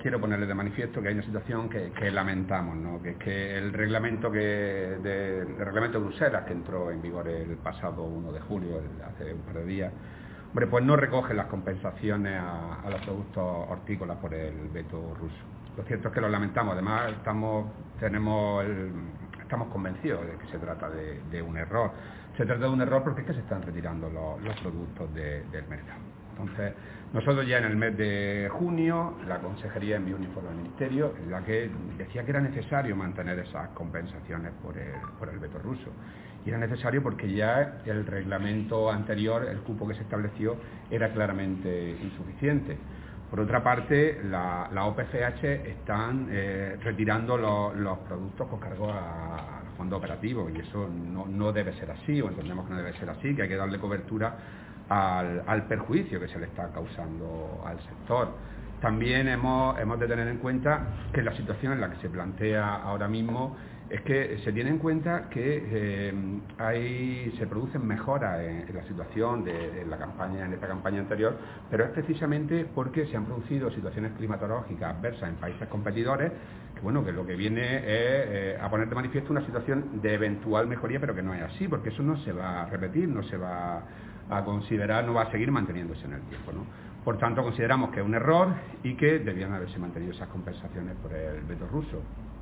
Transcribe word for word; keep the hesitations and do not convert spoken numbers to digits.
quiero ponerle de manifiesto que hay una situación que, que lamentamos, ¿no? Que es que el reglamento que de, el reglamento de Bruselas, que entró en vigor el pasado uno de julio, el, hace un par de días, hombre, pues no recoge las compensaciones a, a los productos hortícolas por el veto ruso. Lo cierto es que lo lamentamos. Además, estamos tenemos el, estamos convencidos de que se trata de, de un error. Se trata de un error porque es que se están retirando los, los productos de, del mercado. Entonces, nosotros ya en el mes de junio, la Consejería envió un informe al Ministerio en la que decía que era necesario mantener esas compensaciones por el, por el veto ruso. Y era necesario porque ya el reglamento anterior, el cupo que se estableció, era claramente insuficiente. Por otra parte, la, la O P C H están eh, retirando lo, los productos con cargo a, a los fondos operativos y eso no, no debe ser así, o entendemos que no debe ser así, que hay que darle cobertura al, al perjuicio que se le está causando al sector. También hemos, hemos de tener en cuenta que la situación en la que se plantea ahora mismo es que se tiene en cuenta que eh, hay, se producen mejoras en, en la situación de, en la campaña, en esta campaña anterior, pero es precisamente porque se han producido situaciones climatológicas adversas en países competidores, que bueno, que lo que viene es eh, a poner de manifiesto una situación de eventual mejoría, pero que no es así, porque eso no se va a repetir, no se va a considerar, no va a seguir manteniéndose en el tiempo, ¿no? Por tanto, consideramos que es un error y que debían haberse mantenido esas compensaciones por el veto ruso.